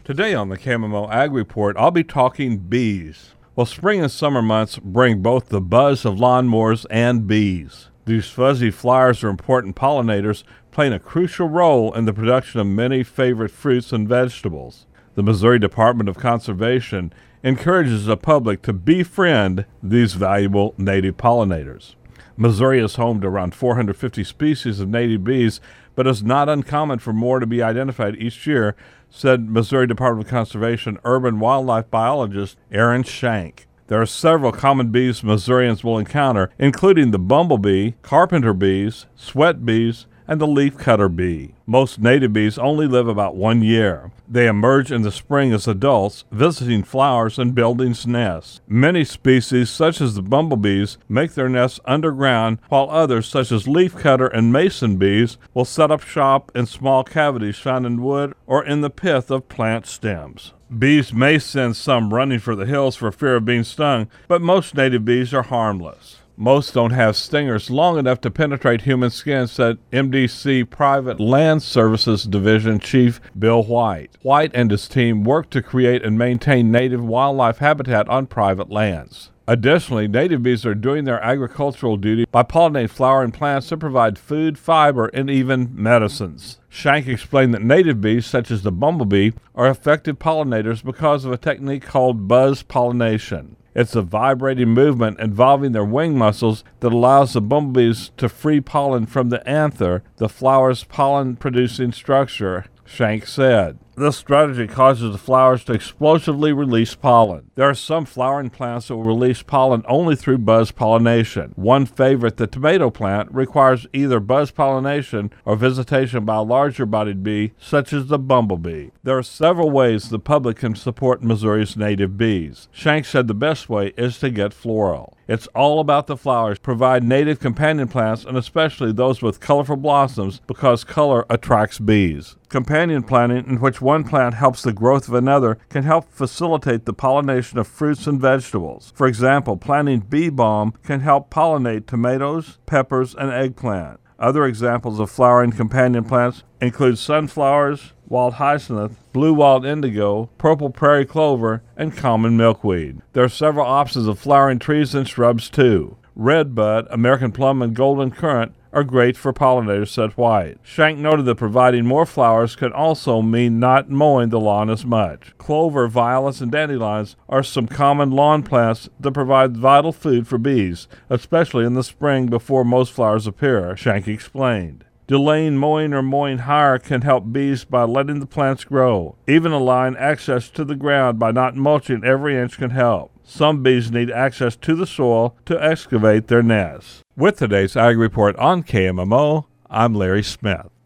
Today on the KMMO Ag Report, I'll be talking bees. Well, spring and summer months bring both the buzz of lawnmowers and bees. These fuzzy flyers are important pollinators, playing a crucial role in the production of many favorite fruits and vegetables. The Missouri Department of Conservation encourages the public to befriend these valuable native pollinators. Missouri is home to around 450 species of native bees, but it's not uncommon for more to be identified each year, said Missouri Department of Conservation urban wildlife biologist Aaron Shank. There are several common bees Missourians will encounter, including the bumblebee, carpenter bees, sweat bees, and the leafcutter bee. Most native bees only live about 1 year. They emerge in the spring as adults, visiting flowers and building nests. Many species, such as the bumblebees, make their nests underground, while others, such as leafcutter and mason bees, will set up shop in small cavities found in wood or in the pith of plant stems. Bees may send some running for the hills for fear of being stung, but most native bees are harmless. Most don't have stingers long enough to penetrate human skin, said MDC Private Land Services Division Chief Bill White. White and his team work to create and maintain native wildlife habitat on private lands. Additionally, native bees are doing their agricultural duty by pollinating flowering plants that provide food, fiber, and even medicines. Shank explained that native bees, such as the bumblebee, are effective pollinators because of a technique called buzz pollination. It's a vibrating movement involving their wing muscles that allows the bumblebees to free pollen from the anther, the flower's pollen-producing structure, Shank said. This strategy causes the flowers to explosively release pollen. There are some flowering plants that will release pollen only through buzz pollination. One favorite, the tomato plant, requires either buzz pollination or visitation by a larger-bodied bee, such as the bumblebee. There are several ways the public can support Missouri's native bees. Shank said the best way is to get floral. It's all about the flowers. Provide native companion plants, and especially those with colorful blossoms, because color attracts bees. Companion planting, in which one plant helps the growth of another, can help facilitate the pollination of fruits and vegetables. For example, planting bee balm can help pollinate tomatoes, peppers, and eggplant. Other examples of flowering companion plants include sunflowers, wild hyacinth, blue wild indigo, purple prairie clover, and common milkweed. There are several options of flowering trees and shrubs too. Redbud, American plum, and golden currant are great for pollinators, said White. Shank noted that providing more flowers can also mean not mowing the lawn as much. Clover, violets, and dandelions are some common lawn plants that provide vital food for bees, especially in the spring before most flowers appear, Shank explained. Delaying mowing or mowing higher can help bees by letting the plants grow. Even allowing access to the ground by not mulching every inch can help. Some bees need access to the soil to excavate their nests. With today's Ag Report on KMMO, I'm Larry Smith.